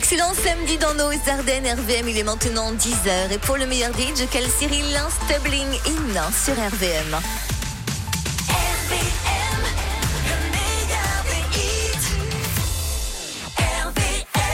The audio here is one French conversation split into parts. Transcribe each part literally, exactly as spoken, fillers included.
Excellent samedi dans nos Ardennes. R V M, il est maintenant dix heures. Et pour le meilleur D J, quel Cyril Stubbling in sur R V M. R V M, le meilleur des hits. R V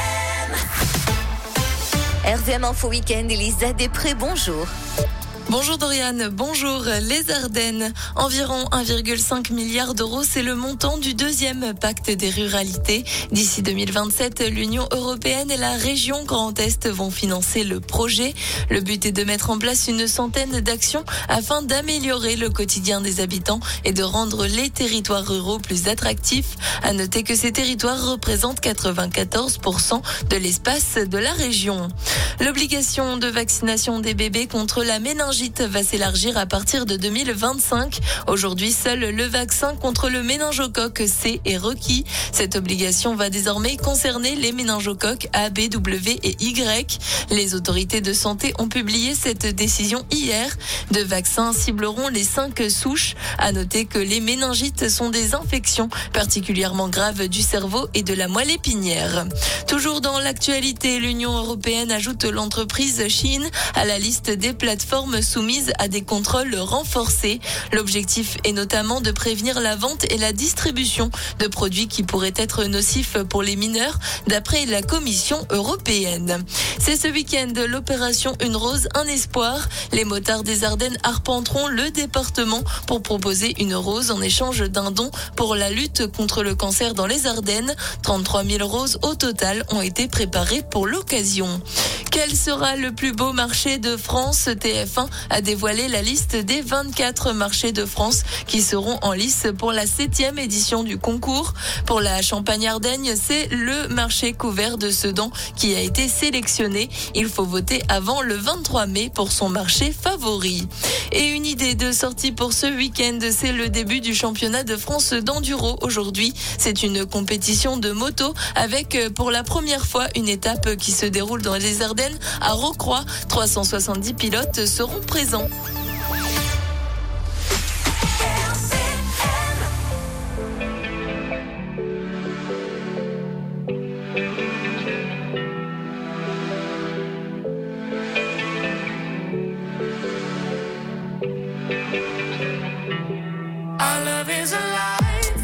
M. R V M Info Week-end, Elisa Després, bonjour. Bonjour Doriane, bonjour. Les Ardennes, environ un virgule cinq milliard d'euros, c'est le montant du deuxième pacte des ruralités. D'ici deux mille vingt-sept, l'Union européenne et la région Grand Est vont financer le projet. Le but est de mettre en place une centaine d'actions afin d'améliorer le quotidien des habitants et de rendre les territoires ruraux plus attractifs. À noter que ces territoires représentent quatre-vingt-quatorze pour cent de l'espace de la région. L'obligation de vaccination des bébés contre la méningite va s'élargir à partir de deux mille vingt-cinq. Aujourd'hui, seul le vaccin contre le méningocoque C est requis. Cette obligation va désormais concerner les méningocoques A, B, W et Y. Les autorités de santé ont publié cette décision hier. Deux vaccins cibleront les cinq souches. À noter que les méningites sont des infections particulièrement graves du cerveau et de la moelle épinière. Toujours dans l'actualité, l'Union européenne ajoute l'entreprise Shein à la liste des plateformes soumises à des contrôles renforcés. L'objectif est notamment de prévenir la vente et la distribution de produits qui pourraient être nocifs pour les mineurs, d'après la Commission européenne. C'est ce week-end l'opération Une Rose, un espoir. Les motards des Ardennes arpenteront le département pour proposer une rose en échange d'un don pour la lutte contre le cancer dans les Ardennes. trente-trois mille roses au total ont été préparées pour l'occasion. Quel sera le plus beau marché de France ? T F un a dévoilé la liste des vingt-quatre marchés de France qui seront en lice pour la septième édition du concours. Pour la Champagne-Ardenne, c'est le marché couvert de Sedan qui a été sélectionné. Il faut voter avant le vingt-trois mai pour son marché favori. Et une idée de sortie pour ce week-end, c'est le début du championnat de France d'enduro aujourd'hui. C'est une compétition de moto avec pour la première fois une étape qui se déroule dans les Ardennes à Rocroi. trois cent soixante-dix pilotes seront présents. Our love is alive.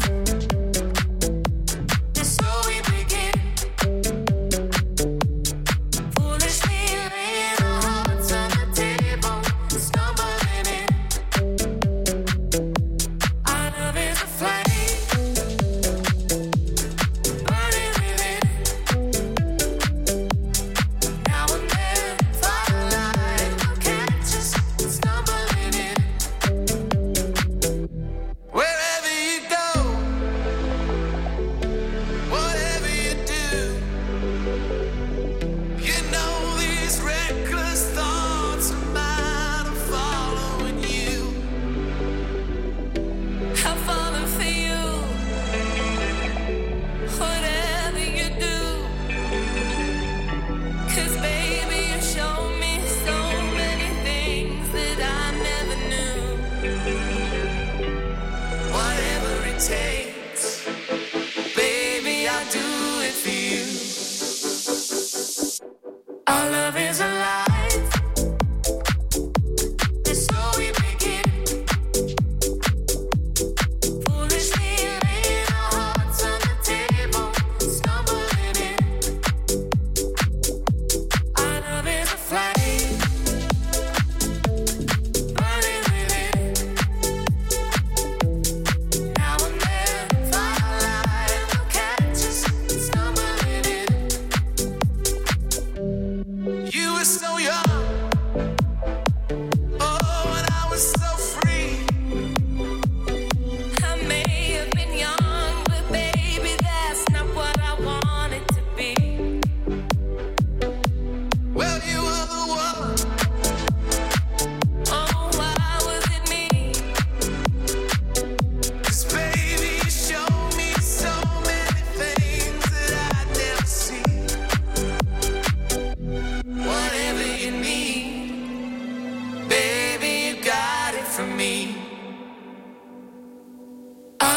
Our love is alive.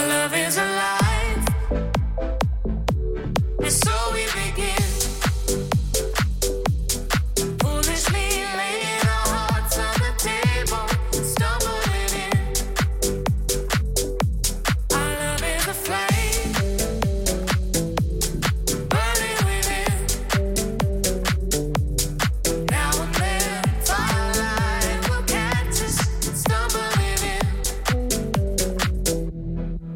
And so we begin.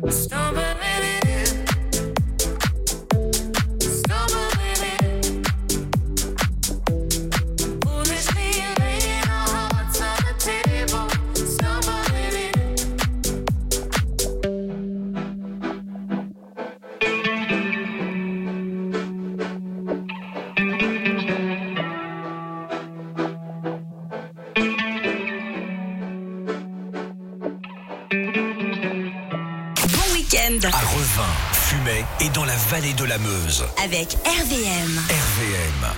À Revin, Fumay et dans la vallée de la Meuse. Avec R V M. R V M.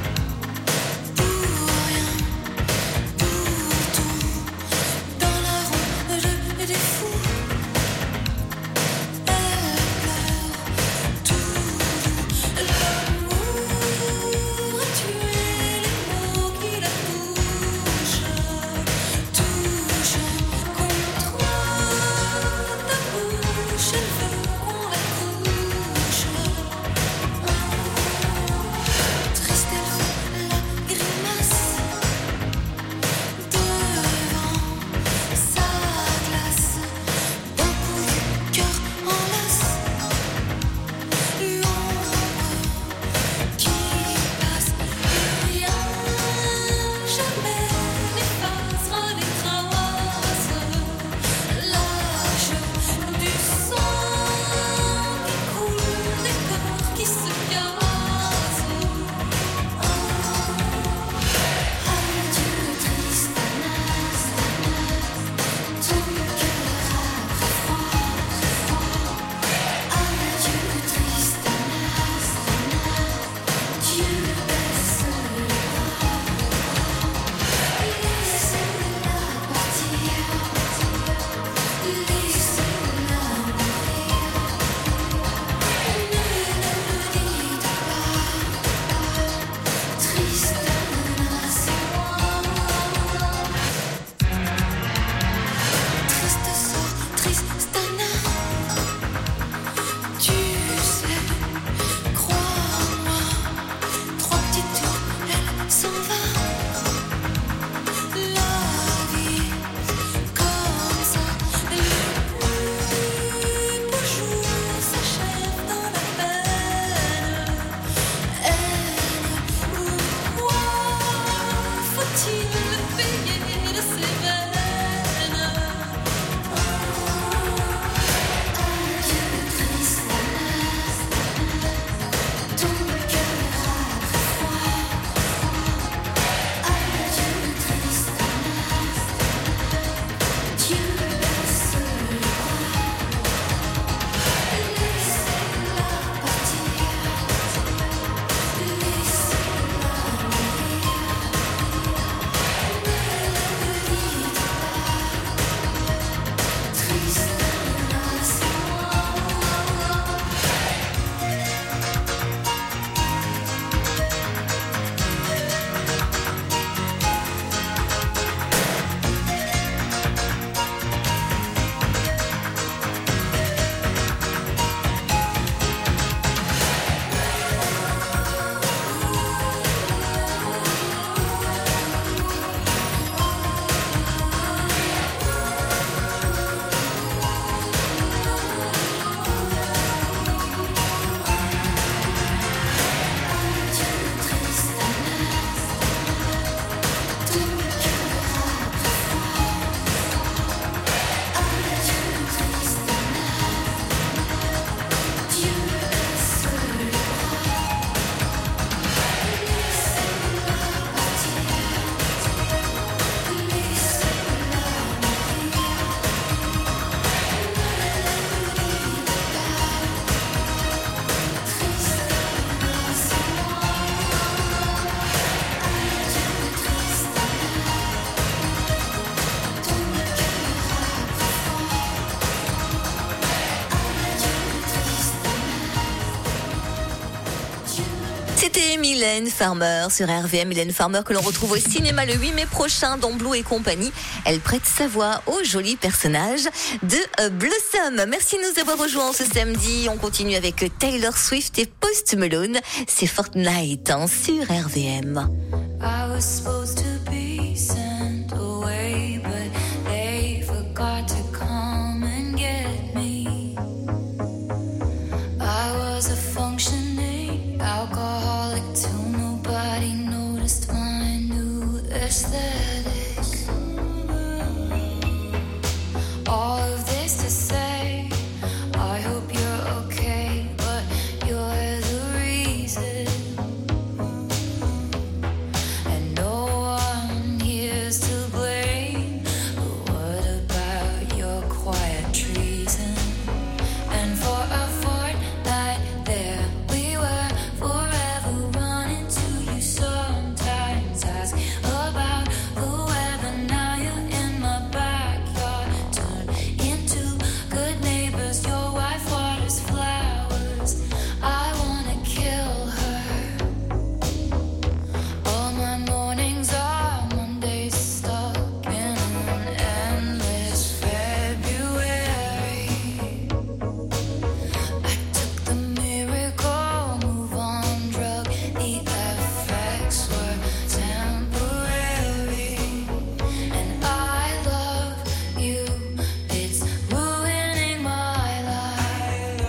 Dans la Mylène Farmer sur R V M. Mylène Farmer que l'on retrouve au cinéma le huit mai prochain dans Blue et compagnie. Elle prête sa voix au joli personnage de Blossom. Merci de nous avoir rejoints ce samedi. On continue avec Taylor Swift et Post Malone. C'est Fortnite hein, sur R V M. I was supposed to be sent away, but they forgot to come and get me. I was a functioning alcoholic till nobody noticed my new aesthetic. All of this to say, I hope you're okay, but you're the reason. And no one here's to blame, but what about your quiet treason? And for a fortnight there we were, forever running to you, sometimes ask about the weather. Now you're in my backyard, turn into good neighbors. Your wife waters flowers, I wanna kill her. All my mornings are Mondays stuck in an endless February. I took the miracle move on drug, the effects were temporary. And I love you, it's ruining my life.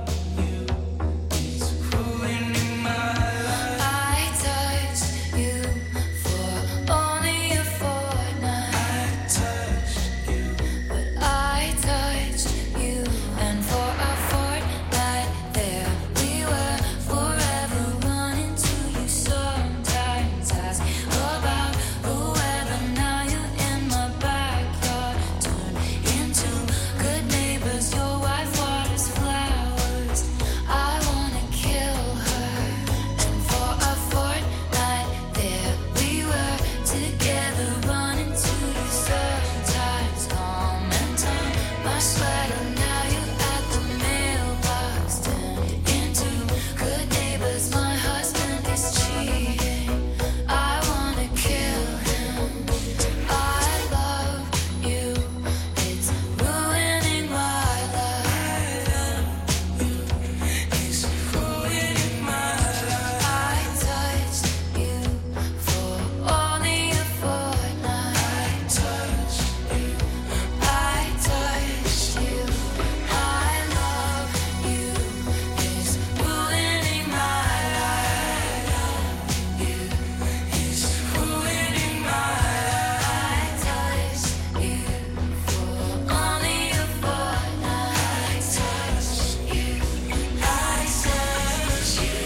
I touched you for only a fortnight. But I touched you, and for a fortnight there we were, forever running to you, sometimes ask about the weather. Now you're in my backyard, turn into good neighbors. Your wife waters flowers, I wanna kill her. And for a fortnight there we were, together running to you, sometimes calm and turn my sweater. Now you're at the mailbox, turned into good neighbors. My husband is cheating, I wanna kill him. I love you, it's ruining my life. It's ruining my life. I touched you for only a fortnight. I touched you, I touched you. I love you, it's ruining my life. It's ruining my life. I touched you for only a fortnight. I touched you, I touched you.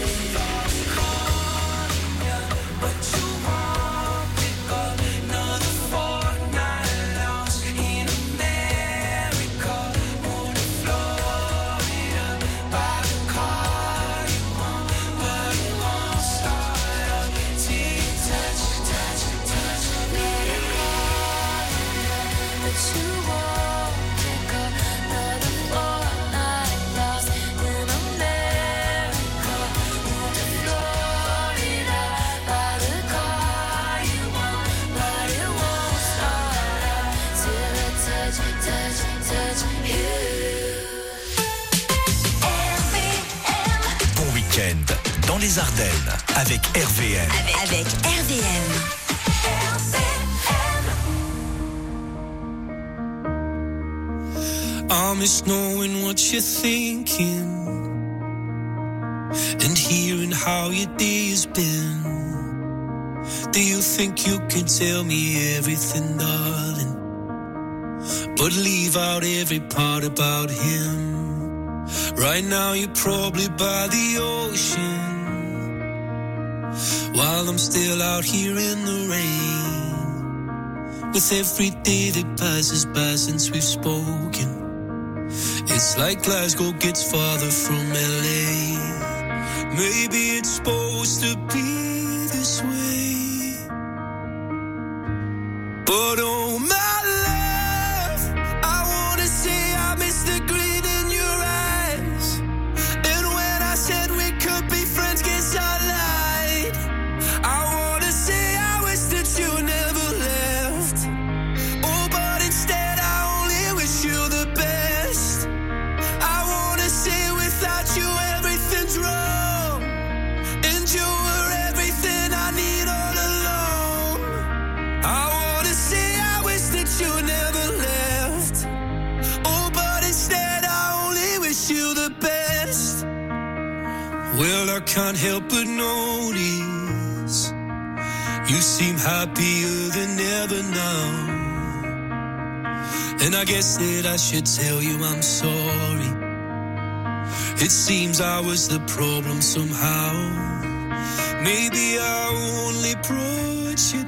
But you won't pick up another fortnight lost in America. Going to Florida, buy the car you want, but it won't start up till you touch, touch, touch me. But you won't pick up another fortnight lost in America. Going to Florida, buy the car you want, but it won't start up till I touch, touch, touch you. Bon week-end dans les Ardennes avec R V M. Avec R V M. I miss knowing what you're thinking and hearing how your day has been. Do you think you can tell me everything, darling, but leave out every part about him? Right now you're probably by the ocean, while I'm still out here in the rain. With every day that passes by since we've spoken, it's like Glasgow gets farther from L A. Maybe it's supposed to be this way, but oh my love, I wanna say I miss the gleam in your eyes. And when I said we could be friends, guess I lied. can't help but notice you seem happier than ever now. And I guess that I should tell you I'm sorry. It seems I was the problem somehow. Maybe I only brought you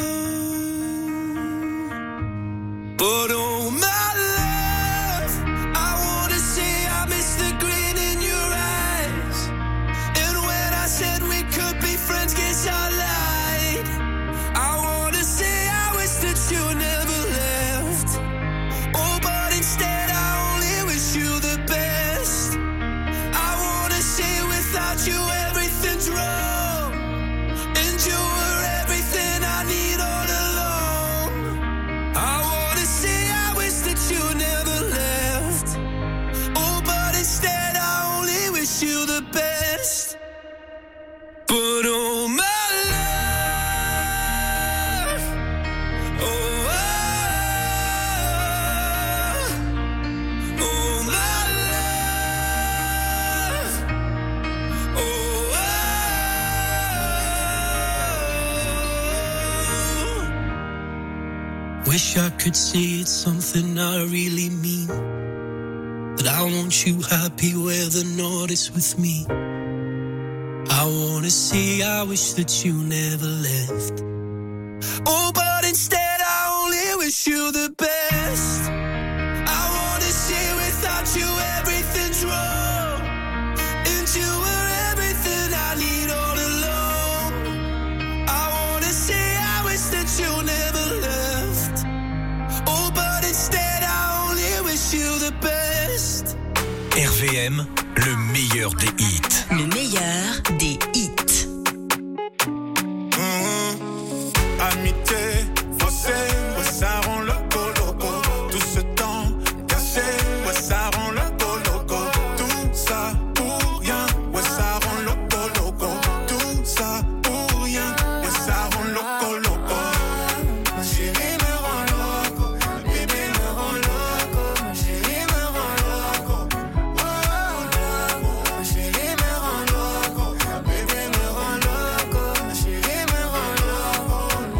down. But oh my love, I wanna say I miss the grin in your eyes. And when I said we could be friends, guess I lied. I wanna say I wish that you never left. Oh, but instead I only wish you the best. I wanna say without you everything's wrong, and you were everything I need all along. I wanna say I wish that you never left. Oh, but instead I only wish you the best. But oh my wish I could say it's something I really mean, that I want you happy where the north is with me. I wanna say I wish that you never left. Oh, but instead I only wish you the best. I wanna say without you everything's wrong, and you were everything I need all along. I wanna say I wish that you never left. Oh, but instead I only wish you the best. R V M, le meilleur des hits. Le meilleur des hits. Mmh. Amitié, faussé, ouais, ça rend loco, loco. Tout ce temps caché, ouais, ça rend loco, loco. Tout ça pour rien, ouais, ça rend loco, loco. Tout ça pour rien, ouais, ça rend loco, loco. Ma chérie me rend loco, ma bébé me rend loco. Ma chérie me rend loco, oh, loco. Ma chérie me rend loco, ma bébé me rend loco. Ma chérie me rend loco,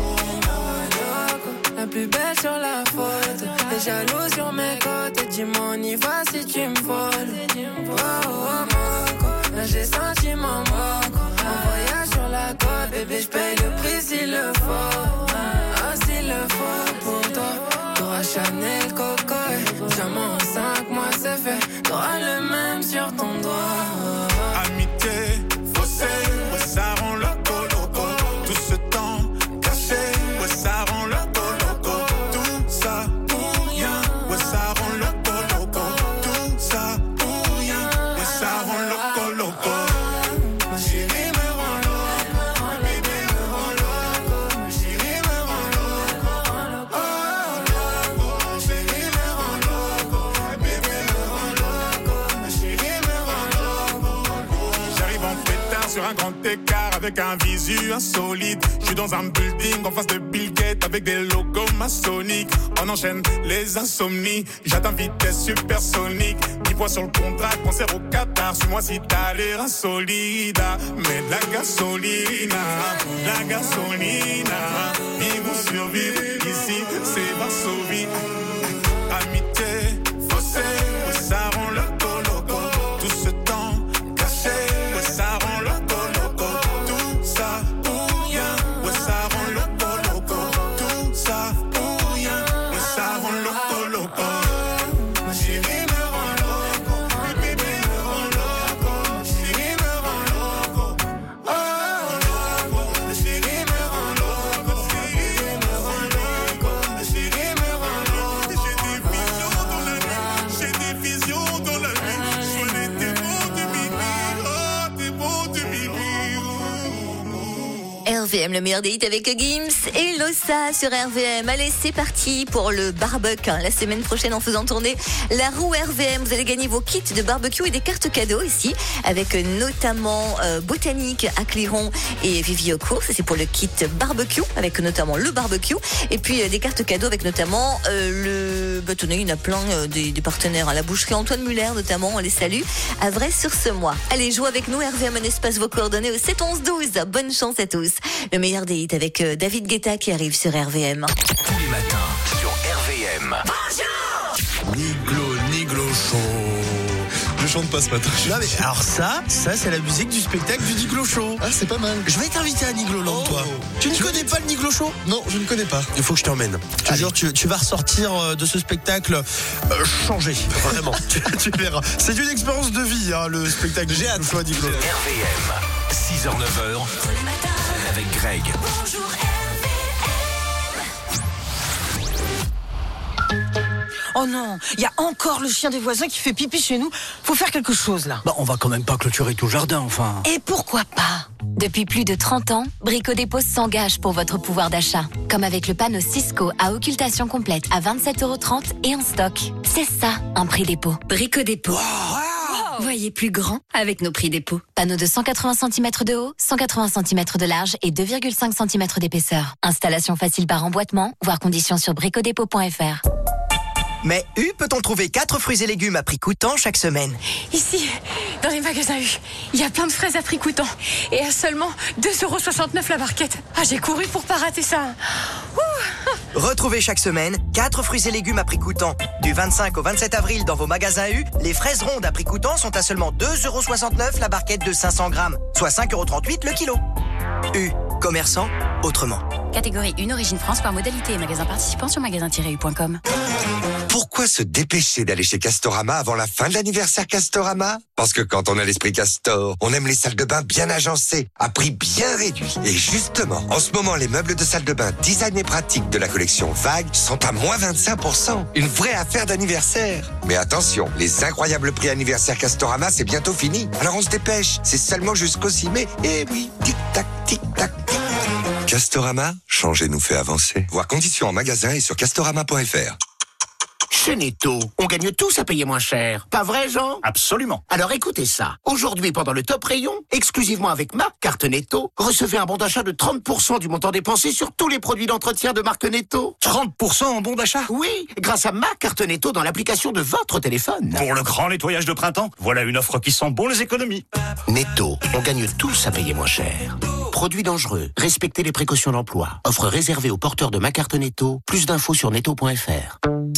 loco. La plus belle sur la photo, t'es jaloux sur mes côtes. Dis-moi on y va si tu me voles. Oh, oh, moco, là j'ai senti mon moco. En voyage sur la côte, bébé j'paye le prix s'il le faut. Ah, s'il le faut pour toi. T'auras Chanel, Coco, diamant en cinq mois c'est fait. T'auras le même sur ton doigt. Amitié, faussé, ouais, ça rend loco, loco. Tout ce temps caché, ouais, ça rend loco, loco. Tout ça pour rien, ouais, ça rend loco, loco. Tout ça pour rien, ouais, ça rend loco, loco. Ma chérie me rend loco, ma bébé me rend loco. Ma chérie me rend loco, oh, loco. Ma chérie me rend loco, ma bébé me rend loco. Ma chérie me rend loco. J'arrive en pétard sur un grand écart avec un visu insolite. Je suis dans un building en face de Bill Gates avec des logos maçonniques. On enchaîne les insomnies. J'atteins vitesse supersonique. dix points sur le contrat, concert au Qatar. Suis-moi si t'as l'air insolide. Mais de la gasolina, la gasolina. Ils vont survivre ici, c'est Varsovie. Amitié, faussé, ouais, ça rend loco, loco. Tout ce temps caché, ouais, ça rend loco, loco. Tout ça pour rien, ouais, ça rend loco, loco. Tout ça pour rien, ouais, ça rend loco, loco. Ma chérie me rend loco, ma bébé me rend loco. Ma chérie me rend loco, oh, loco. Ma chérie me rend loco, ma bébé me rend loco. R V M, le meilleur des hits avec Gims et Lossa sur R V M. Allez, c'est parti pour le barbecue. La semaine prochaine, en faisant tourner la roue R V M, vous allez gagner vos kits de barbecue et des cartes cadeaux ici, avec notamment euh, Botanique à Cliron et Viviocourt. C'est pour le kit barbecue, avec notamment le barbecue. Et puis euh, des cartes cadeaux avec notamment euh, le bâtonnet. Il y en a plein euh, des, des partenaires. Hein. La boucherie Antoine Muller, notamment, on les salue. À vrai sur ce mois. Allez, jouez avec nous, R V M, un espace, vos coordonnées au sept onze douze. Bonne chance à tous. Le meilleur des hits avec euh, David Guetta qui arrive sur R V M. Tous les matins sur R V M. Bonjour. Niglo, Niglo Show. Je chante pas ce matin. Non mais alors ça, ça c'est la musique du spectacle du Niglo Show. Ah, c'est pas mal. Je vais t'inviter à Nigloland, Oh. toi. Tu ne connais pas le Niglo Show? Non, je ne connais pas. Il faut que je t'emmène. Je te jure, tu, tu vas ressortir de ce spectacle euh, changé. Vraiment. tu, tu verras. C'est une expérience de vie, hein, le spectacle. J'ai hâte. R V M, six heures neuf heures avec Greg. Bonjour Oh non, il y a encore le chien des voisins qui fait pipi chez nous. Faut faire quelque chose là. Bah, on va quand même pas clôturer tout le jardin, enfin. Et pourquoi pas? Depuis plus de trente ans, Brico Dépôt s'engage pour votre pouvoir d'achat. Comme avec le panneau Cisco à occultation complète à vingt-sept euros trente et en stock. C'est ça, un prix dépôt. Brico Dépôt. Wow. Voyez plus grand avec nos prix dépôt. Panneau de cent quatre-vingts centimètres de haut, cent quatre-vingts centimètres de large et deux virgule cinq centimètres d'épaisseur. Installation facile par emboîtement, voire conditions sur bricodépôt point f r. Mais U peut-on trouver quatre fruits et légumes à prix coûtant chaque semaine? Ici, dans les magasins U, il y a plein de fraises à prix coûtant. Et à seulement deux euros soixante-neuf la barquette. Ah, j'ai couru pour pas rater ça. Ouh. Retrouvez chaque semaine quatre fruits et légumes à prix coûtant. Du vingt-cinq au vingt-sept avril dans vos magasins U, les fraises rondes à prix coûtant sont à seulement deux euros soixante-neuf la barquette de cinq cents grammes, soit cinq euros trente-huit le kilo. U, commerçant autrement. Catégorie un, origine France par modalité. Magasin participant sur magasin tiret u point com. Pourquoi se dépêcher d'aller chez Castorama avant la fin de l'anniversaire Castorama? Parce que quand on a l'esprit Castor, on aime les salles de bain bien agencées, à prix bien réduit. Et justement, en ce moment, les meubles de salle de bain design et pratique de la collection Vague sont à moins vingt-cinq pour cent. Une vraie affaire d'anniversaire. Mais attention, les incroyables prix anniversaire Castorama, c'est bientôt fini. Alors on se dépêche, c'est seulement jusqu'au six mai. Et oui, tic-tac, tic-tac, tic. Castorama, changer nous fait avancer. Voir conditions en magasin et sur castorama point f r. Chez Netto, on gagne tous à payer moins cher. Pas vrai, Jean? Absolument. Alors écoutez ça. Aujourd'hui, pendant le top rayon, exclusivement avec ma carte Netto, recevez un bon d'achat de trente pour cent du montant dépensé sur tous les produits d'entretien de marque Netto. trente pour cent en bon d'achat? Oui, grâce à ma carte Netto dans l'application de votre téléphone. Pour le grand nettoyage de printemps, voilà une offre qui sent bon les économies. Netto, on gagne tous à payer moins cher. Produits dangereux, respectez les précautions d'emploi. Offre réservée aux porteurs de ma carte Netto. Plus d'infos sur netto point f r.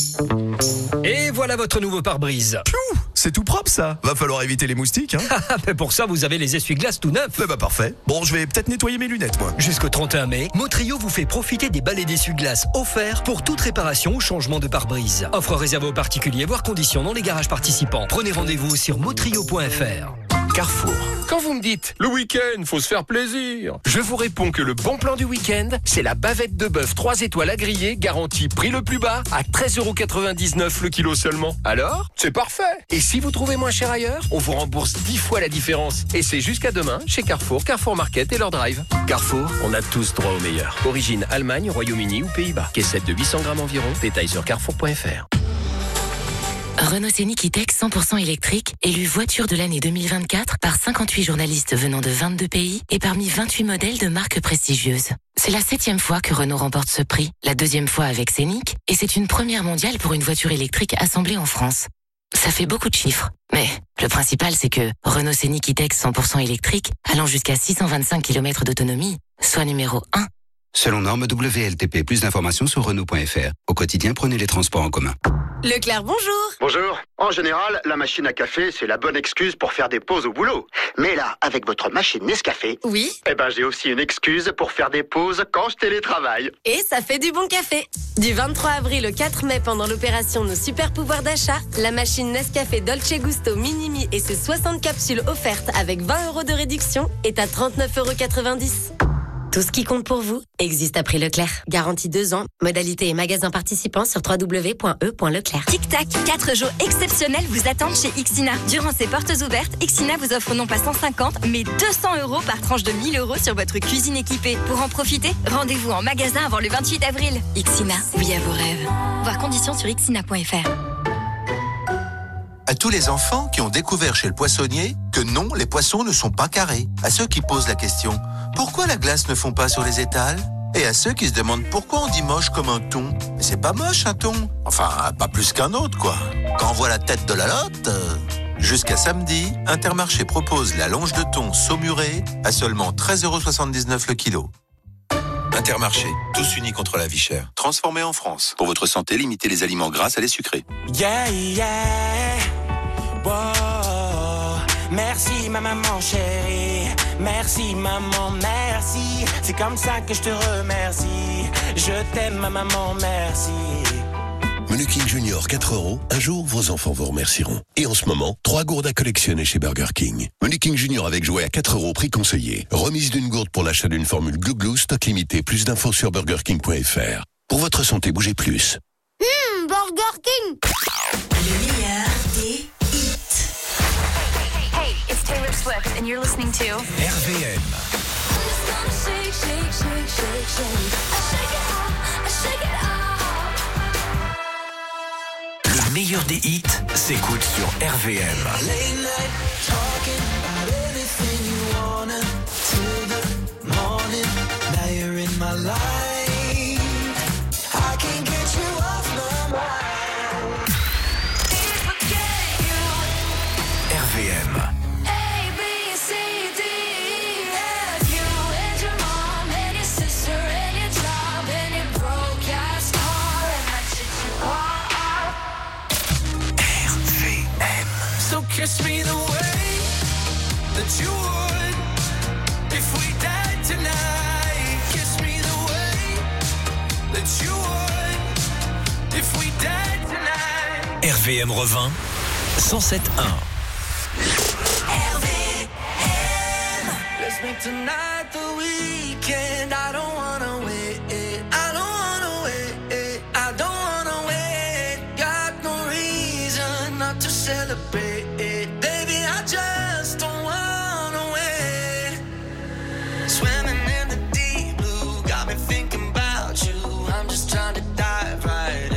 Et voilà votre nouveau pare-brise. Piou, c'est tout propre ça. Va falloir éviter les moustiques, hein. Mais pour ça, vous avez les essuie-glaces tout neufs. Eh bah parfait. Bon, je vais peut-être nettoyer mes lunettes, moi. Jusqu'au trente et un mai, Motrio vous fait profiter des balais d'essuie-glaces offerts pour toute réparation ou changement de pare-brise. Offre réservée aux particuliers, voire conditions dans les garages participants. Prenez rendez-vous sur motrio point f r. Carrefour. Quand vous me dites le week-end, faut se faire plaisir, je vous réponds que le bon plan du week-end, c'est la bavette de bœuf trois étoiles à griller, garantie prix le plus bas, à treize euros quatre-vingt-dix-neuf le kilo seulement. Alors, c'est parfait. Et si vous trouvez moins cher ailleurs, on vous rembourse dix fois la différence. Et c'est jusqu'à demain chez Carrefour, Carrefour Market et leur drive. Carrefour, on a tous droit au meilleur. Origine Allemagne, Royaume-Uni ou Pays-Bas. Caissette de huit cents grammes environ. Détail sur carrefour point f r. Renault Scénic E-Tech cent pour cent électrique, élu voiture de l'année deux mille vingt-quatre par cinquante-huit journalistes venant de vingt-deux pays et parmi vingt-huit modèles de marques prestigieuses. C'est la septième fois que Renault remporte ce prix, la deuxième fois avec Scénic, et c'est une première mondiale pour une voiture électrique assemblée en France. Ça fait beaucoup de chiffres, mais le principal c'est que Renault Scénic E-Tech cent pour cent électrique, allant jusqu'à six cent vingt-cinq kilomètres d'autonomie, soit numéro un. Selon norme W L T P, plus d'informations sur Renault point f r. Au quotidien, prenez les transports en commun. Leclerc, bonjour. Bonjour. En général, la machine à café, c'est la bonne excuse pour faire des pauses au boulot. Mais là, avec votre machine Nescafé, oui, eh ben j'ai aussi une excuse pour faire des pauses quand je télétravaille. Et ça fait du bon café. Du vingt-trois avril au quatre mai, pendant l'opération Nos Super Pouvoirs d'achat, la machine Nescafé Dolce Gusto Minimi et ses soixante capsules offertes avec vingt euros de réduction est à trente-neuf euros quatre-vingt-dix. Tout ce qui compte pour vous existe à prix Leclerc. Garantie deux ans. Modalité et magasins participants sur w w w point e point leclerc. Tic Tac, quatre jours exceptionnels vous attendent chez Ixina. Durant ces portes ouvertes, Ixina vous offre non pas cent cinquante, mais deux cents euros par tranche de mille euros sur votre cuisine équipée. Pour en profiter, rendez-vous en magasin avant le vingt-huit avril. Ixina, oui à vos rêves. Voir conditions sur ixina point f r. À tous les enfants qui ont découvert chez le poissonnier que non, les poissons ne sont pas carrés. À ceux qui posent la question, pourquoi la glace ne fond pas sur les étals ? Et à ceux qui se demandent pourquoi on dit moche comme un thon. Mais c'est pas moche un thon. Enfin, pas plus qu'un autre, quoi. Quand on voit la tête de la lotte... Euh... Jusqu'à samedi, Intermarché propose la longe de thon saumurée à seulement treize euros soixante-dix-neuf le kilo. Intermarché, tous unis contre la vie chère. Transformé en France. Pour votre santé, limitez les aliments gras à les sucrés. Yeah, yeah. Wow. Merci ma maman chérie. Merci maman, merci. C'est comme ça que je te remercie. Je t'aime ma maman, merci. Menu King Junior quatre euros. Un jour, vos enfants vous remercieront. Et en ce moment, trois gourdes à collectionner chez Burger King. Menu King Junior avec jouet à quatre euros, prix conseillé. Remise d'une gourde pour l'achat d'une formule Glou Glou, stock limité. Plus d'infos sur burger king point f r. Pour votre santé, bougez plus. Mmh, Burger King. Le meilleur des hits. Hey, hey, it's Taylor Swift and you're listening to R V M. Shake, shake, shake, shake, shake. I shake it off, I shake it off. Le meilleur des hits s'écoute sur R V M. R V M. So kiss me the way that you would if we died tonight. Kiss me the way that you would if we died tonight. R V M revint cent sept point un. R V M. Let's make tonight the weekend. I don't wanna wait. I don't wanna wait. I don't wanna wait. Got no reason not to celebrate. Baby, I just don't wanna wait. Swimming in the deep blue, got me thinking about you. I'm just trying to dive right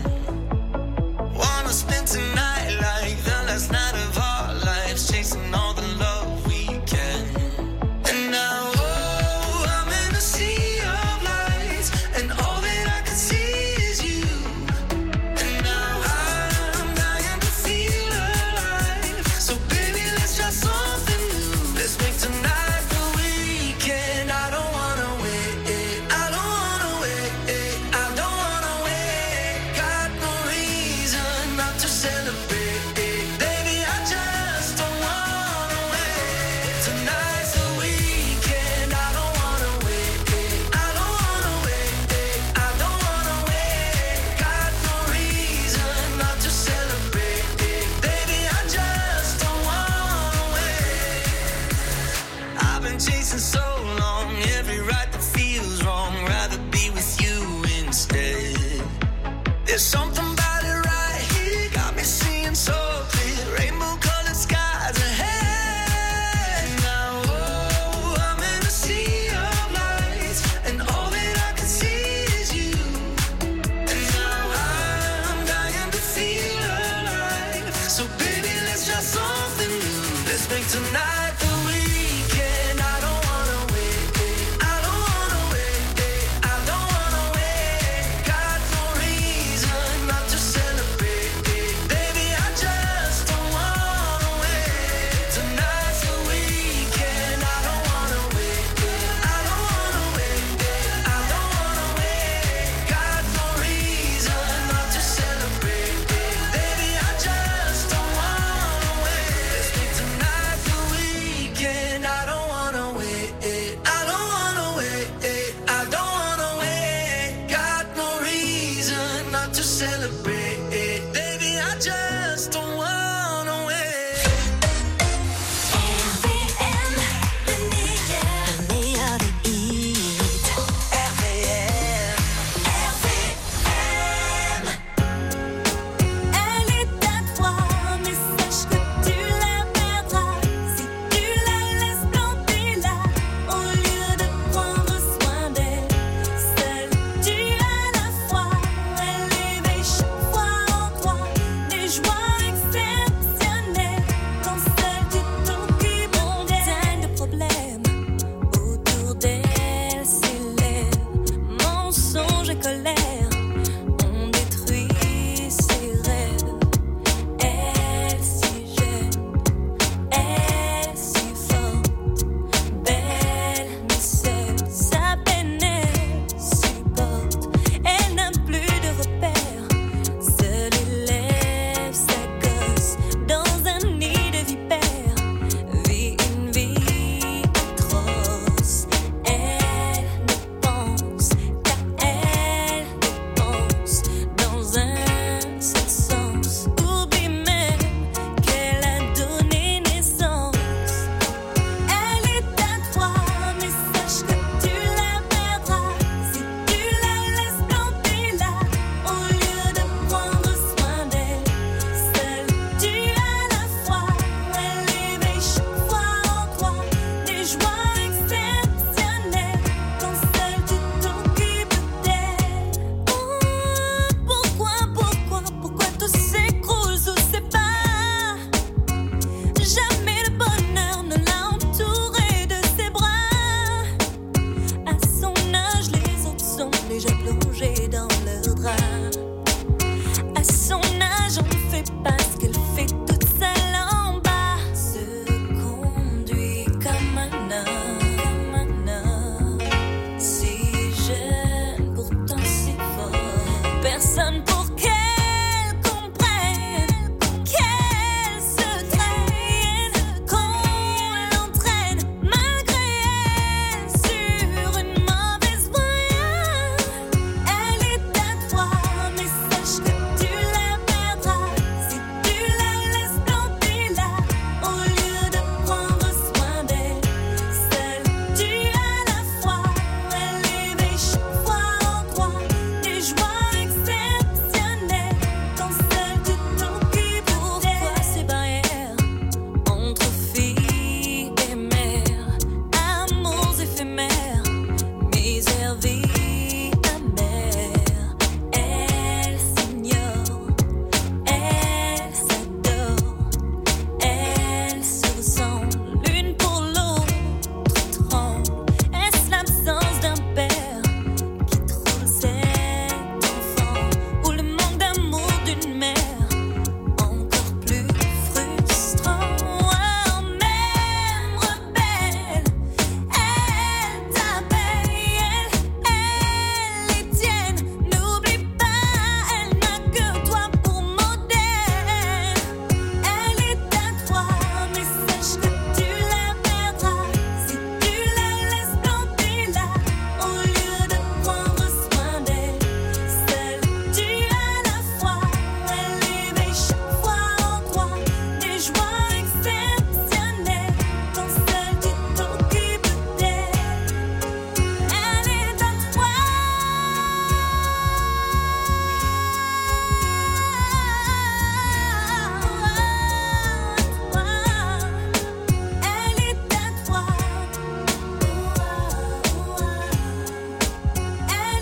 in. Wanna spend tonight like the last night of our lives, chasing all the love we can. And now, oh, I'm in a sea of lights, and all that I can see is you. And now I'm dying to feel alive. So baby, let's try something new. Let's make tonight the weekend. I don't wanna wait. I don't wanna wait. I don't wanna wait. Got no reason not to celebrate. Baby, I just don't wanna wait. Tonight's the weekend. I don't wanna wait. I don't wanna wait. I don't wanna wait. Got no reason not to celebrate. Baby, I just don't wanna wait. I've been chasing so long, every right that feels wrong. Rather be with you instead. There's something about it right here, got me seeing so clear. Rainbow colored skies ahead. Now, oh, I'm in a sea of lights, and all that I can see is you. And now I'm dying to feel alive. So baby, let's try something new. Let's make tonight the weekend. I don't wanna wait. I don't wanna wait. I don't wanna wait. Got no reason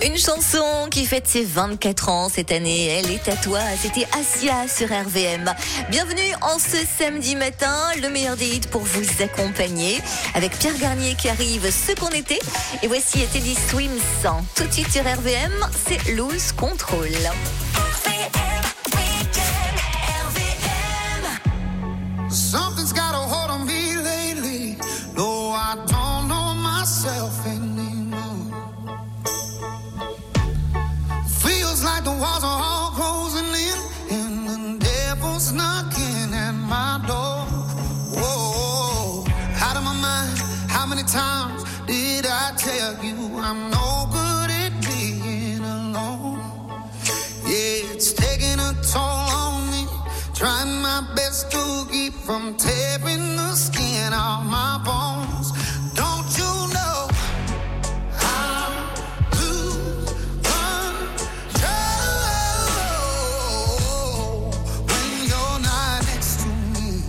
Une chanson qui fête ses vingt-quatre ans cette année. Elle est à toi. C'était Asia sur R V M. Bienvenue en ce samedi matin. Le meilleur des hits pour vous accompagner. Avec Pierre Garnier qui arrive, ce qu'on était. Et voici Teddy Swims. Tout de suite sur R V M, c'est Lose Control. Something's got a hold on me lately. No, I don't know myself anymore. Feels like the walls are all closing in, and the devil's knocking at my door. Whoa, out of my mind. How many times did I tell you I'm no good at being alone? Yeah, it's taking a toll on me. Trying my best to keep from tearing the skin off my bones. Don't you know I lose control when you're not next to me?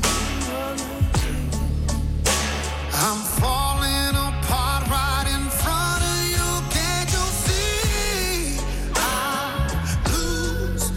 I'm falling apart right in front of you. Can't you see? I lose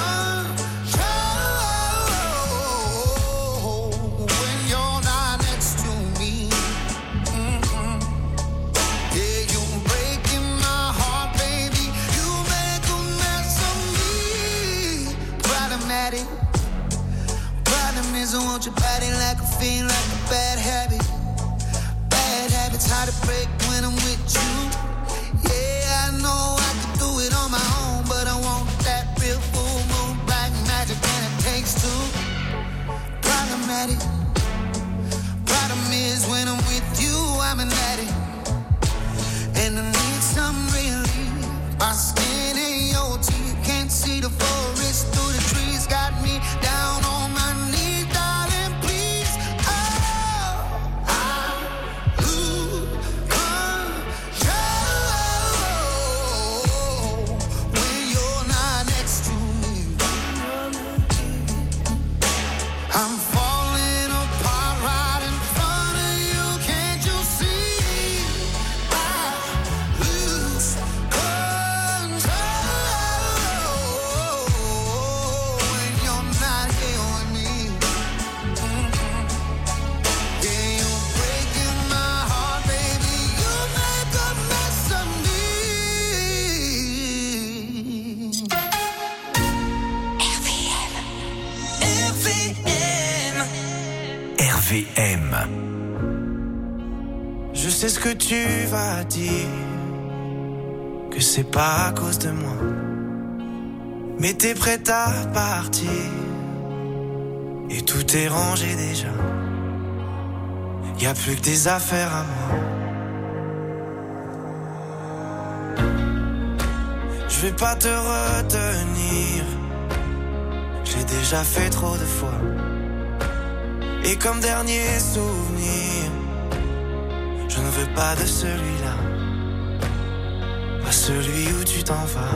control when you're not next to me. Mm-mm. Yeah, you're breaking my heart, baby. You make a mess of me. Problematic. Problem is I want your body like a fiend, like a bad habit. Bad habits hard to break when I'm with you. Yeah, I know I can do it on my own, but I want that real full moon black magic, and it takes two. Problematic. Problem is when I'm with you, I'm an addict, and I need some relief. My skin ain't your teeth, can't see the forest through the trees. Got me down on my knees, darling, please. Oh, I lose control when you're not next to me. I'm falling apart right in front of you. Can't you see? I lose control when you're not here with me. Mm-mm. Yeah, you're breaking my heart, baby. You make a mess of me. R V M. Je sais ce que tu vas dire, que c'est pas à cause de moi, mais t'es prête à partir et tout est rangé déjà. Y a plus que des affaires à moi. Je vais pas te retenir, j'ai déjà fait trop de fois. Et comme dernier souvenir, je ne veux pas de celui-là, pas celui où tu t'en vas.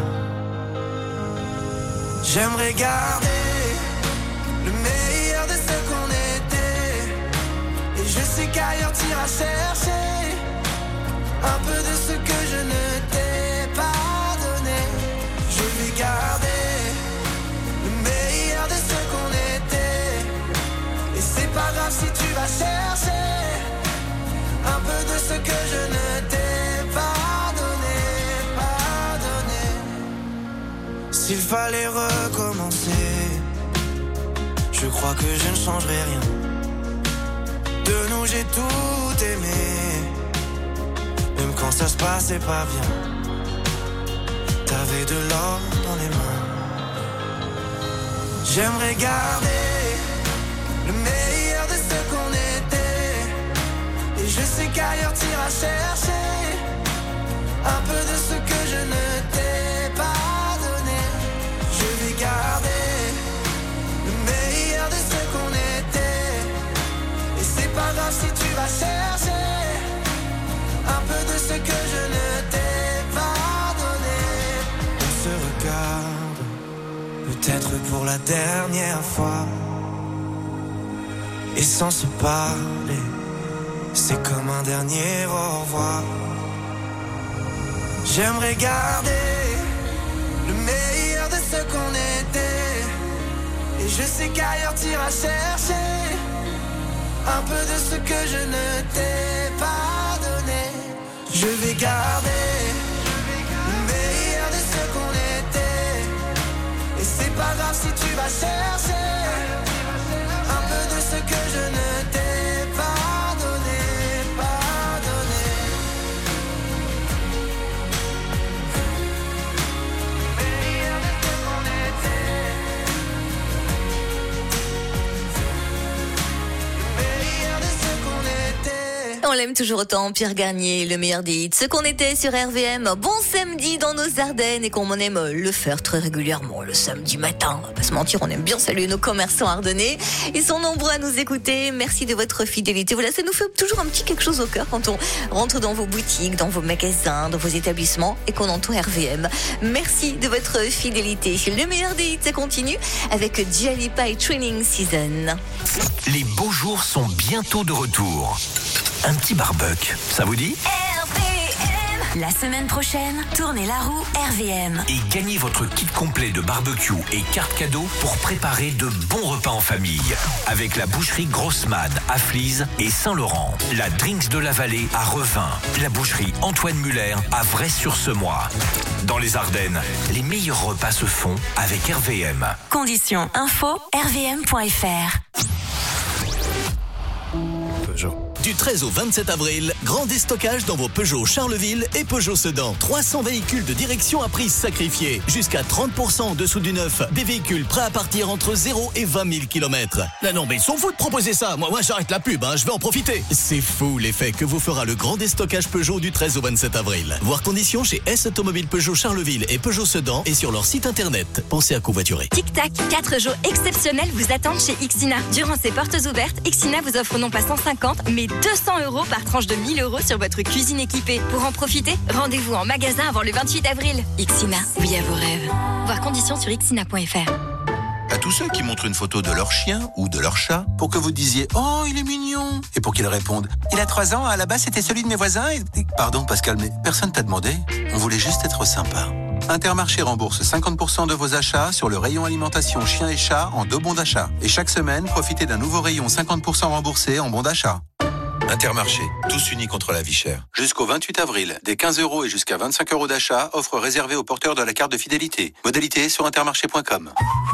J'aimerais garder le meilleur de ce qu'on était, et je sais qu'ailleurs t'iras chercher un peu de ce que je ne t'ai pas donné. Je vais garder le meilleur de ce qu'on était, et c'est pas grave si tu vas chercher un peu de ce que je ne t'ai pas donné, pas donné. S'il fallait recommencer, je crois que je ne changerai rien. De nous j'ai tout aimé, même quand ça se passait pas bien. T'avais de l'or dans les mains. J'aimerais garder le meilleur de ce qu'on était, et je sais qu'ailleurs t'iras chercher un peu de ce que je ne t'ai pas donné. Je vais garder le meilleur de ce qu'on était, et c'est pas grave si tu vas chercher un peu de ce que je ne t'ai pas donné. On se regarde, peut-être pour la dernière fois, et sans se parler, c'est comme un dernier au revoir. J'aimerais garder le meilleur de ce qu'on était. Et je sais qu'ailleurs t'iras chercher un peu de ce que je ne t'ai pas donné. Je vais garder le meilleur de ce qu'on était. Et c'est pas grave si tu vas chercher un peu de ce que je ne t'ai pas donné, pas donné. Meilleur de ce qu'on était. Meilleur de ce qu'on était. On l'aime toujours autant, Pierre Garnier, le meilleur des hits. Ce qu'on était sur R V M, bon samedi dans nos Ardennes et qu'on aime le faire très régulièrement le samedi matin. On va pas se mentir, on aime bien saluer nos commerçants ardennais. Ils sont nombreux à nous écouter. Merci de votre fidélité. Voilà, ça nous fait toujours un petit quelque chose au cœur quand on rentre dans vos boutiques, dans vos magasins, dans vos établissements et qu'on entend R V M. Merci de votre fidélité. Le meilleur des hits, ça continue avec Dua Lipa et Training Season. Les beaux jours sont bientôt de retour. Un petit barbecue, ça vous dit ? R V M. La semaine prochaine, tournez la roue R V M. Et gagnez votre kit complet de barbecue et carte cadeau pour préparer de bons repas en famille. Avec la boucherie Grossman à Flize et Saint-Laurent. La Drinks de la Vallée à Revin. La boucherie Antoine Muller à Vray-sur-Semois. Dans les Ardennes, les meilleurs repas se font avec R V M. Conditions info r v m point f r. Du treize au vingt-sept avril, grand déstockage dans vos Peugeot Charleville et Peugeot Sedan. trois cents véhicules de direction à prix sacrifié. Jusqu'à trente pour cent en dessous du neuf. Des véhicules prêts à partir entre zéro et vingt mille kilomètres. Là non mais ils sont fous de proposer ça. Moi, moi j'arrête la pub, hein, je vais en profiter. C'est fou l'effet que vous fera le grand déstockage Peugeot du treize au vingt-sept avril. Voir conditions chez S Automobile Peugeot Charleville et Peugeot Sedan et sur leur site internet. Pensez à covoiturer. Tic Tac, quatre jours exceptionnels vous attendent chez Ixina. Durant ces portes ouvertes, Ixina vous offre non pas cent cinquante, mais deux cents euros par tranche de mille euros sur votre cuisine équipée. Pour en profiter, rendez-vous en magasin avant le vingt-huit avril. Ixina, oui à vos rêves. Voir conditions sur ixina point f r. À tous ceux qui montrent une photo de leur chien ou de leur chat pour que vous disiez « Oh, il est mignon !» et pour qu'ils répondent « Il a trois ans, à la base c'était celui de mes voisins et... » Pardon Pascal, mais personne t'a demandé. On voulait juste être sympa. Intermarché rembourse cinquante pour cent de vos achats sur le rayon alimentation chien et chat en deux bons d'achat. Et chaque semaine, profitez d'un nouveau rayon cinquante pour cent remboursé en bons d'achat. Intermarché, tous unis contre la vie chère. Jusqu'au vingt-huit avril, des quinze euros et jusqu'à vingt-cinq euros d'achat, offre réservée aux porteurs de la carte de fidélité. Modalité sur intermarché point com.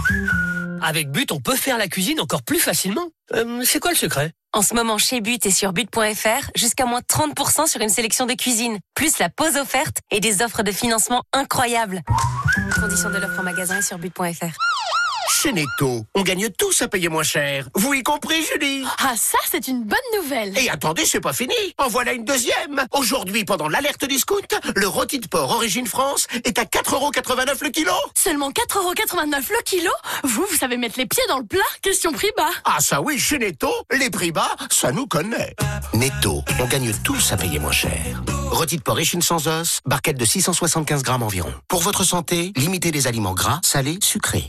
Avec But, on peut faire la cuisine encore plus facilement. Euh, c'est quoi le secret ? En ce moment, chez But et sur but point f r, jusqu'à moins trente pour cent sur une sélection de cuisine. Plus la pause offerte et des offres de financement incroyables. Conditions de l'offre en magasin et sur but point f r. Chez Netto, on gagne tous à payer moins cher. Vous y compris, Julie? Ah, ça, c'est une bonne nouvelle. Et attendez, c'est pas fini. En voilà une deuxième. Aujourd'hui, pendant l'alerte discount, le rôti de porc Origine France est à quatre euros quatre-vingt-neuf le kilo. Seulement quatre euros quatre-vingt-neuf le kilo? Vous, vous savez mettre les pieds dans le plat. Question prix bas. Ah, ça oui, chez Netto, les prix bas, ça nous connaît. Netto, on gagne tous à payer moins cher. Rôti de porc échine sans os, barquette de six cent soixante-quinze grammes environ. Pour votre santé, limitez les aliments gras, salés, sucrés.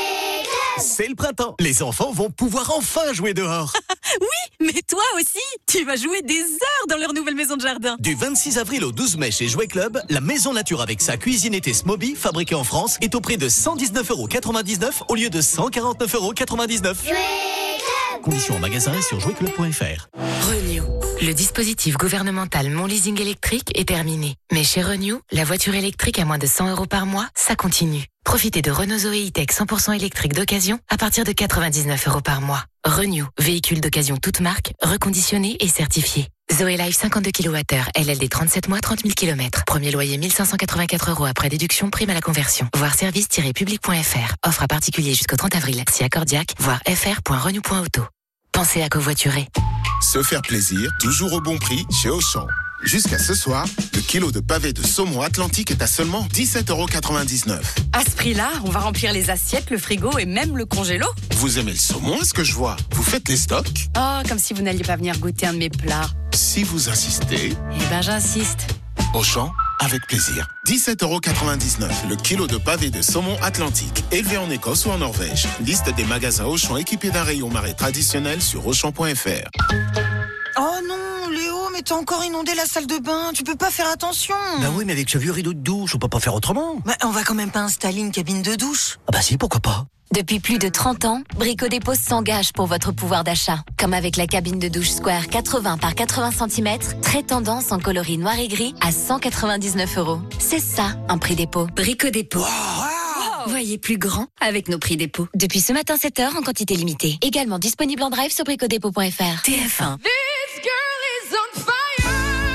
C'est le printemps. Les enfants vont pouvoir enfin jouer dehors. Oui, mais toi aussi, tu vas jouer des heures dans leur nouvelle maison de jardin. Du vingt-six avril au douze mai chez Jouet Club, la maison nature avec sa cuisine été Smoby, fabriquée en France, est au prix de cent dix-neuf euros quatre-vingt-dix-neuf au lieu de cent quarante-neuf euros quatre-vingt-dix-neuf. Conditions en magasin et sur jouet club point f r. Renew. Le dispositif gouvernemental Mon Leasing électrique est terminé. Mais chez Renew, la voiture électrique à moins de cent euros par mois, ça continue. Profitez de Renault Zoé E-Tech cent pour cent électrique d'occasion à partir de quatre-vingt-dix-neuf euros par mois. Renew, véhicule d'occasion toute marque, reconditionné et certifié. Zoé Life cinquante-deux kilowattheures, L L D trente-sept mois, trente mille kilomètres. Premier loyer mille cinq cent quatre-vingt-quatre euros après déduction, prime à la conversion. Voir service tiret public point f r. Offre à particulier jusqu'au trente avril. Si accordiaque, voir f r point renew point auto. Pensez à covoiturer. Se faire plaisir, toujours au bon prix chez Auchan. Jusqu'à ce soir, le kilo de pavé de saumon Atlantique est à seulement dix-sept euros quatre-vingt-dix-neuf. À ce prix-là, on va remplir les assiettes, le frigo et même le congélo. Vous aimez le saumon, est-ce que je vois? Vous faites les stocks? Oh, comme si vous n'alliez pas venir goûter un de mes plats. Si vous insistez... Eh ben, j'insiste. Auchan, avec plaisir. dix-sept euros quatre-vingt-dix-neuf, le kilo de pavé de saumon Atlantique, élevé en Écosse ou en Norvège. Liste des magasins Auchan équipés d'un rayon marée traditionnel sur auchan point f r. Oh non, Léo, mais t'as encore inondé la salle de bain. Tu peux pas faire attention. Bah oui, mais avec ce vieux rideau de douche, on peut pas faire autrement. Bah, on va quand même pas installer une cabine de douche. Ah bah si, pourquoi pas. Depuis plus de trente ans, Brico Dépôt s'engage pour votre pouvoir d'achat. Comme avec la cabine de douche Square quatre-vingts par quatre-vingts centimètres, très tendance en coloris noir et gris à cent quatre-vingt-dix-neuf euros. C'est ça, un prix dépôt. Brico Dépôt. Wow. Voyez plus grand avec nos prix dépôt. Depuis ce matin sept heures en quantité limitée. Également disponible en drive sur bricodépôt point f r. T F un. This girl is on fire.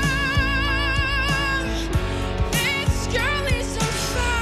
This girl is on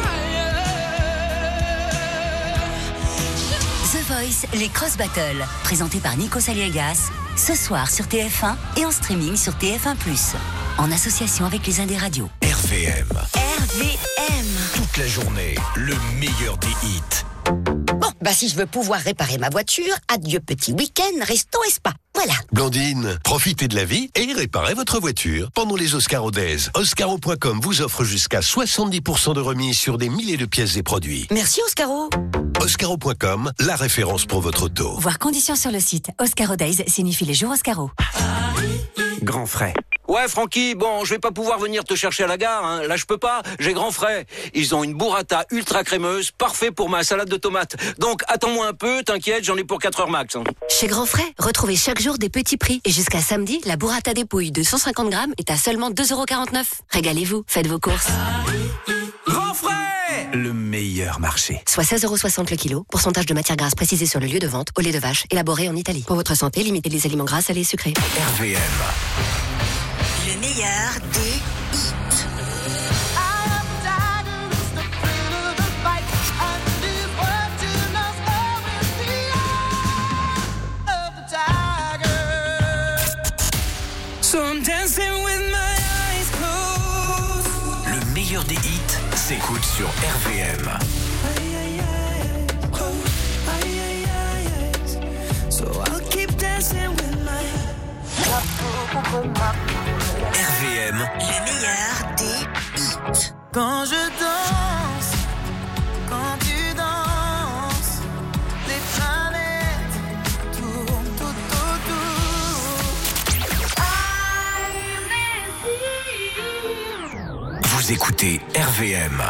fire. The Voice, les Cross Battles, présentés par Nikos Aliagas, ce soir sur T F un et en streaming sur T F un plus, en association avec les Indes Radios. R V M. R V M. Toute la journée, le meilleur des hits. Bon, bah si je veux pouvoir réparer ma voiture, adieu petit week-end, resto et spa. Voilà. Blandine, profitez de la vie et réparez votre voiture pendant les Oscaro Days. Oscaro point com vous offre jusqu'à soixante-dix pour cent de remise sur des milliers de pièces et produits. Merci Oscaro. Oscaro point com, la référence pour votre auto. Voir conditions sur le site. Oscaro Days signifie les jours Oscaro. Grand frais. Ouais, Francky, bon, je vais pas pouvoir venir te chercher à la gare, hein. Là, je peux pas, j'ai grand frais. Ils ont une burrata ultra crémeuse, parfait pour ma salade de tomates. Donc, attends-moi un peu, t'inquiète, j'en ai pour quatre heures max. Hein. Chez Grand Frais, retrouvez chaque jour des petits prix. Et jusqu'à samedi, la burrata des pouilles de cent cinquante grammes est à seulement deux euros quarante-neuf. Régalez-vous, faites vos courses. Grand frais, le meilleur marché. Soit seize euros soixante le kilo. Pourcentage de matière grasse précisé sur le lieu de vente. Au lait de vache, élaboré en Italie. Pour votre santé, limitez les aliments gras, salés et sucrés. R V M. Le meilleur des hits. Le meilleur des hits s'écoute sur R V M. R V M. Le meilleur des hits. Quand je danse, quand tu danses, les planètes tournent tout autour. Vous écoutez R V M.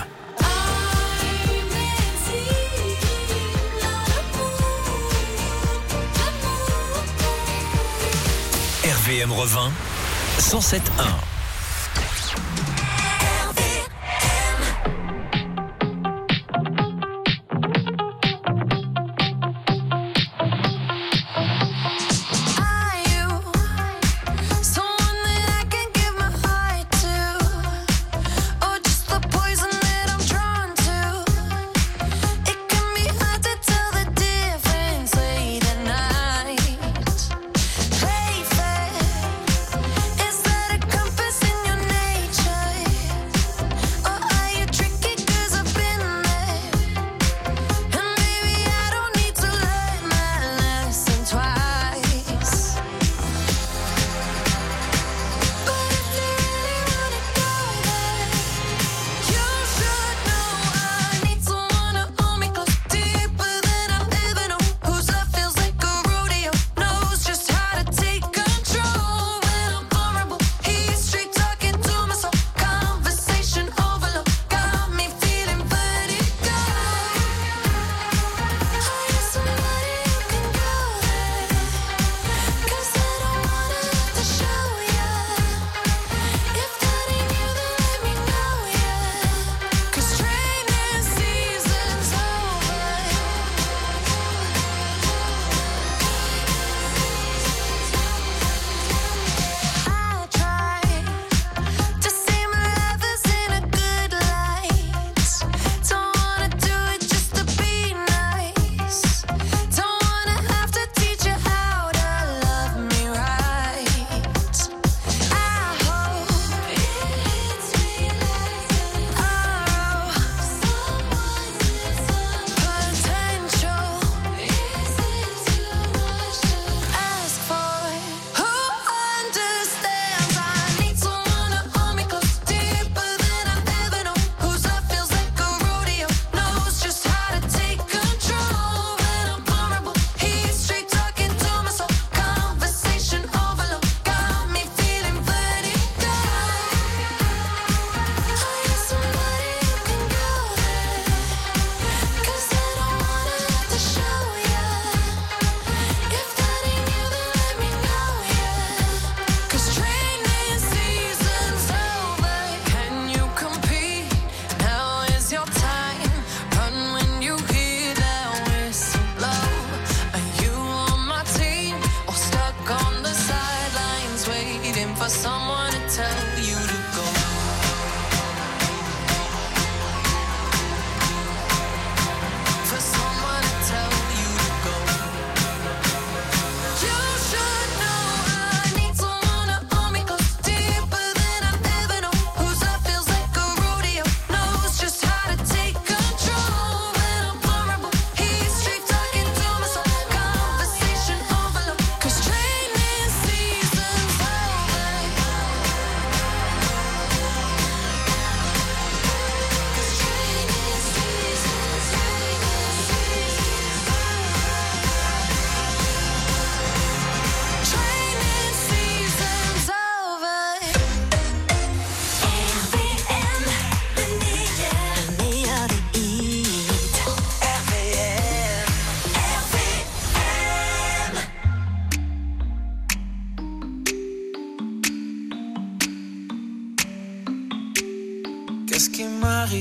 R V M revint cent sept point un. Is that a company?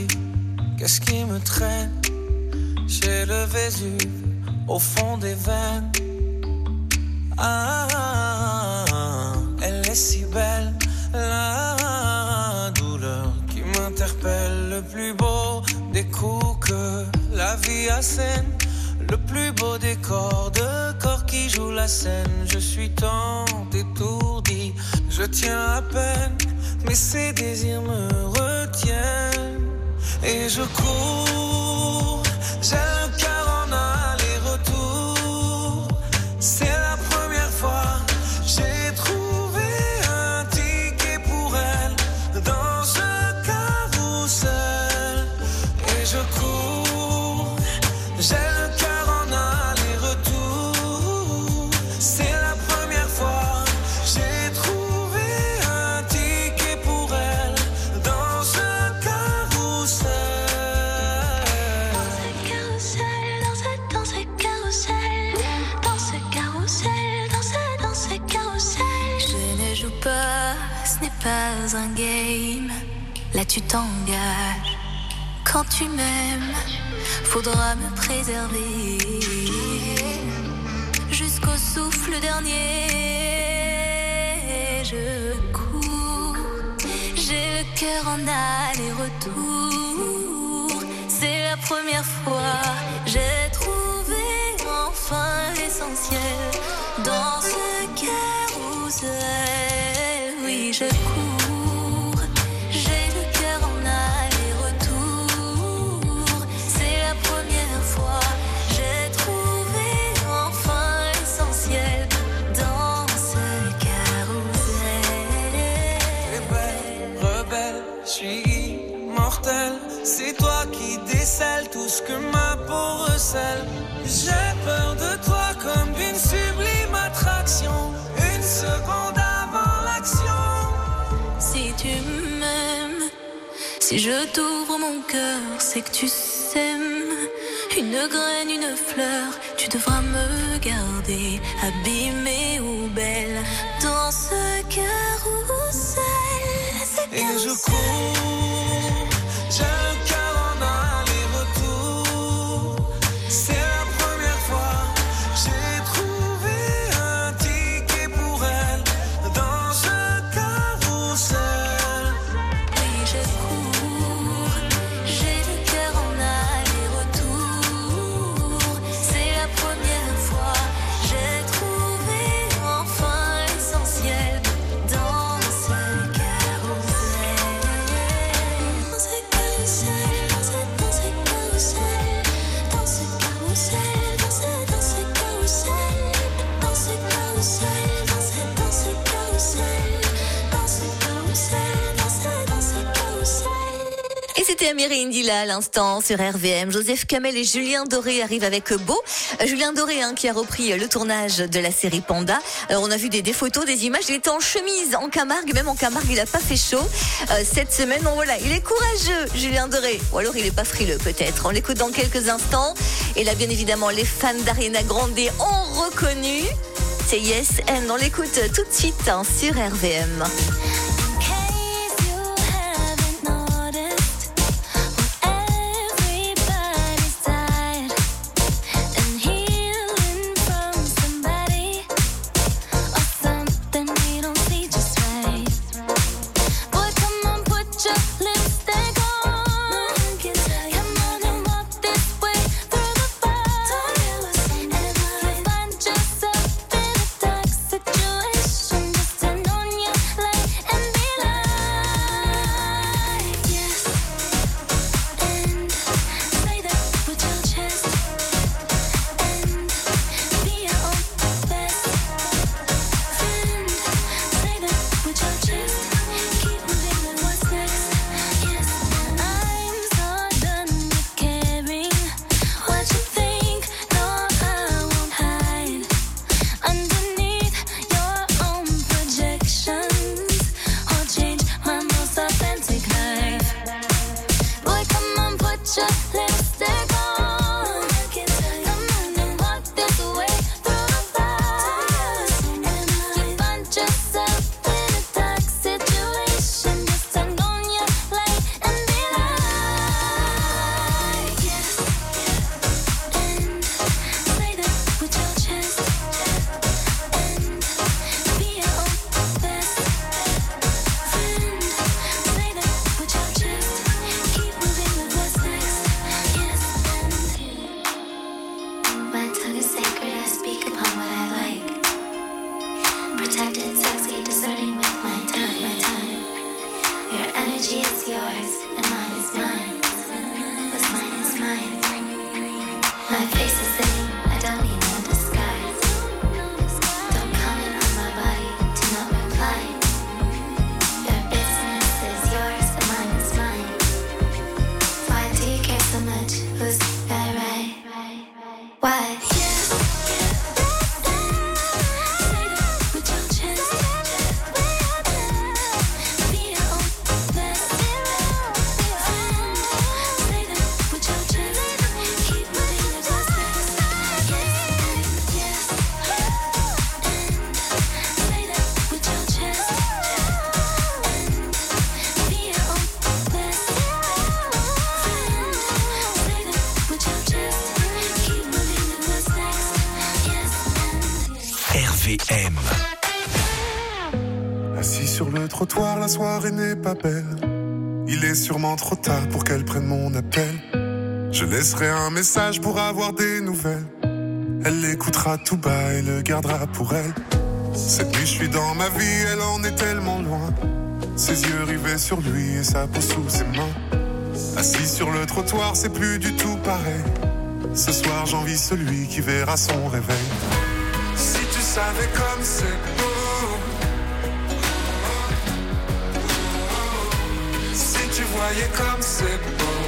qu'est-ce qui me traîne? J'ai le Vésuve au fond des veines. Ah, elle est si belle, la douleur qui m'interpelle. Le plus beau des coups que la vie assène, le plus beau décor de corps qui joue la scène. Je suis tant étourdi, je tiens à peine, mais ces désirs me retiennent. Et je cours, j'ai le cœur en aller-retour. C'est la première fois, j'ai trouvé un ticket pour elle dans ce carrousel. Et je cours, j'ai le cœur en aller-retour. C'est la première fois, j'ai trouvé un ticket pour elle dans ce carrousel. Dans ce carrousel, dans ce carrousel, dans ce, dans ce carrousel. Je ne joue pas, ce n'est pas un game. Là tu t'engages. Quand tu m'aimes, faudra me préserver jusqu'au souffle dernier. Je cours, j'ai le cœur en aller-retour. C'est la première fois, j'ai trouvé enfin l'essentiel dans ce carrousel. Oui, je cours, j'ai le cœur en aller-retour. C'est la première fois, j'ai trouvé enfin l'essentiel dans ce carrousel. T'es belle, rebelle, je suis immortel. C'est toi qui décèles tout ce que ma peau recèle. J'ai peur de toi comme d'une sublime attraction. Une seconde avant l'action. Si tu m'aimes, si je t'ouvre mon cœur, c'est que tu s'aimes. Une graine, une fleur, tu devras me garder, abîmée ou belle, dans ce carrousel. Et je cours, j'ai le cœur en aller-retour. C'est la première fois, j'ai trouvé un ticket pour elle dans ce carrousel. Oui, je cours, j'ai le cœur en aller-retour. C'est la première fois, j'ai trouvé enfin l'essentiel dans ce carrousel. Dans ce carrousel, dans ce, dans ce carrousel, dans ce carrousel, dans ce, dans ce carrousel, dans ce carrousel, dans ce, dans ce carrousel, dans ce carrousel, dans ce, dans ce carrousel. Et c'était Amir et Indila à l'instant sur R V M. Joseph Kamel et Julien Doré arrivent avec Beau. Euh, Julien Doré hein, qui a repris le tournage de la série Panda. Alors on a vu des, des photos, des images. Il était en chemise, en Camargue. Même en Camargue, il a pas fait chaud euh, cette semaine. Donc voilà, il est courageux, Julien Doré. Ou alors il est pas frileux peut-être. On l'écoute dans quelques instants. Et là, bien évidemment, les fans d'Ariana Grande ont reconnu. C'est Yes and on l'écoute tout de suite hein, sur R V M. Situation, just turn on your light V M. Assis sur le trottoir, la soirée n'est pas belle. Il est sûrement trop tard pour qu'elle prenne mon appel. Je laisserai un message pour avoir des nouvelles. Elle l'écoutera tout bas et le gardera pour elle. Cette nuit je suis dans ma vie, elle en est tellement loin. Ses yeux rivés sur lui et sa peau sous ses mains. Assis sur le trottoir, c'est plus du tout pareil. Ce soir j'envie celui qui verra son réveil. Si tu savais comme c'est beau, si tu voyais comme c'est beau.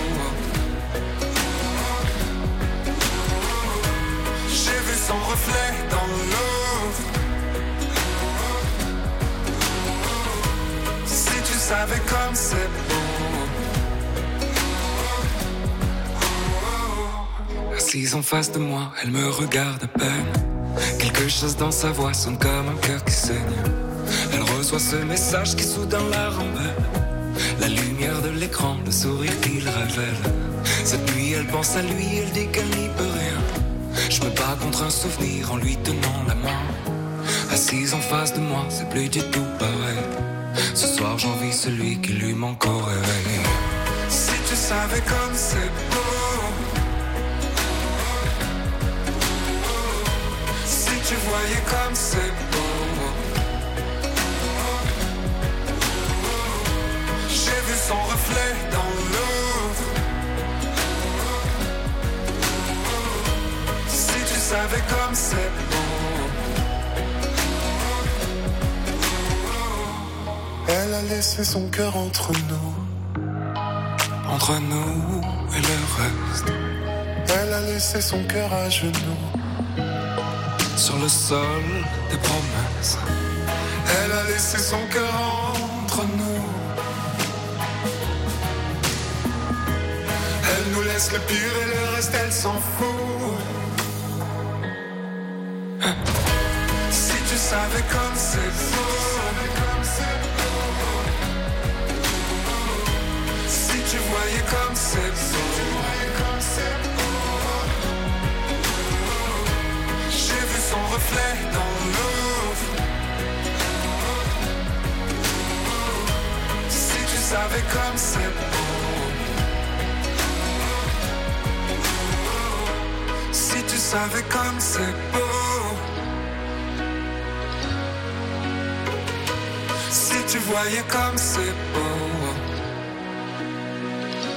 J'ai vu son reflet dans l'eau. Si tu savais comme c'est beau. Assise en face de moi, elle me regarde à peine. Quelque chose dans sa voix sonne comme un cœur qui saigne. Elle reçoit ce message qui soudain la rembelle. La lumière de l'écran, le sourire qu'il révèle. Cette nuit elle pense à lui, elle dit qu'elle n'y peut rien. Je me bats contre un souvenir en lui tenant la main. Assise en face de moi, c'est plus du tout pareil. Ce soir j'envie celui qui lui manque au réveil. Si tu savais comme c'est beau. Tu voyais comme c'est beau. J'ai vu son reflet dans l'eau. Si tu savais comme c'est beau. Elle a laissé son cœur entre nous. Entre nous et le reste. Elle a laissé son cœur à genoux. Sur le sol des promesses. Elle a laissé son cœur entre nous. Elle nous laisse le pire et le reste elle s'en fout. Si tu savais comme c'est beau. Si tu voyais comme c'est beau. Son reflet dans l'eau. Si tu savais comme c'est beau. Si tu savais comme c'est beau. Si tu voyais comme c'est beau.